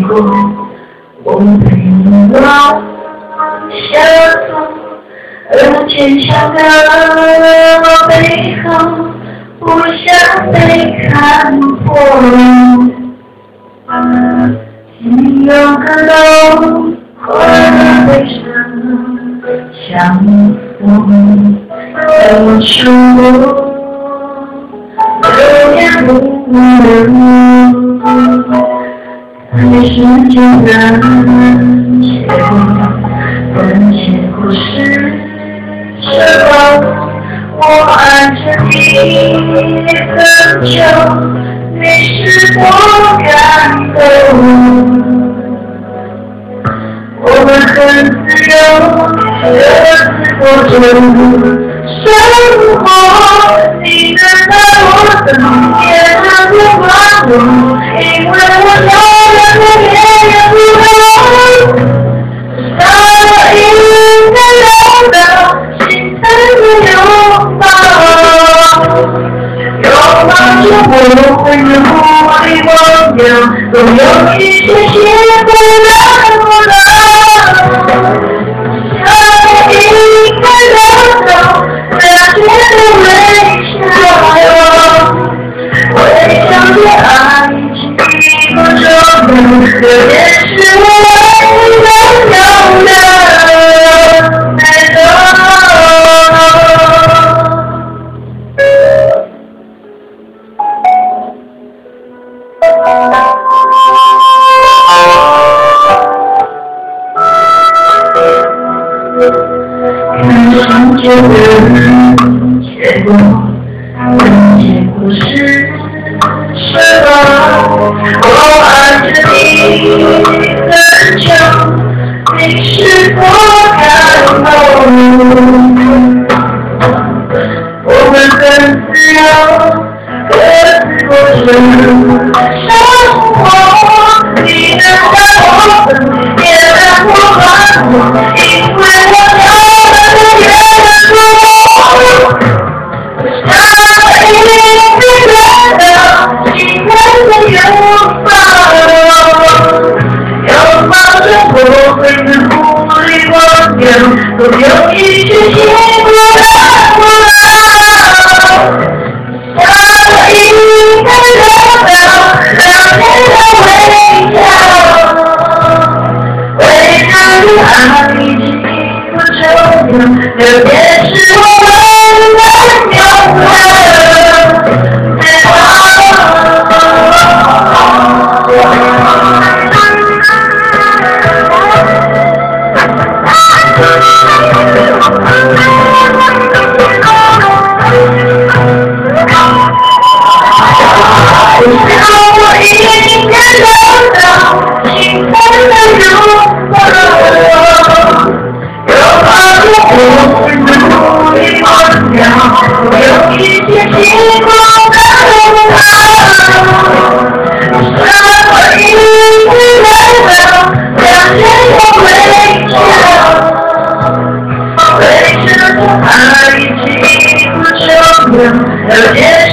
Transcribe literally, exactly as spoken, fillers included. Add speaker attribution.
Speaker 1: 过，我陪你往下走，而坚强的背后，不想被看破。你有个漏过的悲伤，像风在我手流言不能，看时间的结果，但结果是什么？我爱着你很久，你是多感动。我们很自由，各自过着生活。你能在我身边的不管我，因为我永远和别人不同。少了一个拥抱，心疼的拥抱，拥抱着我会让我的忘掉，总有一些些不能不能。少了一个拥抱，那些的微笑，微笑的爱情不重要，有点是我唯一拥有的美好。看世界的结果，但结果是什么？我爱着你很久，你是多感动。我们很自由，各自过着生活。你能在我身边让我欢乐，因为我永远和别人不同。少了一个人的亲人的拥抱，拥抱着我会让无力忘掉，总有一些些不能不能。少了一个拥抱，让天的微笑，微笑的爱情不重要，有点是我唯一拥有的美好。让我一个拥抱，心疼的拥抱，拥抱着我会让无力忘掉，我有一些希望的拥抱。少了一个拥抱，两天的微笑，微笑的爱情不重要，了解。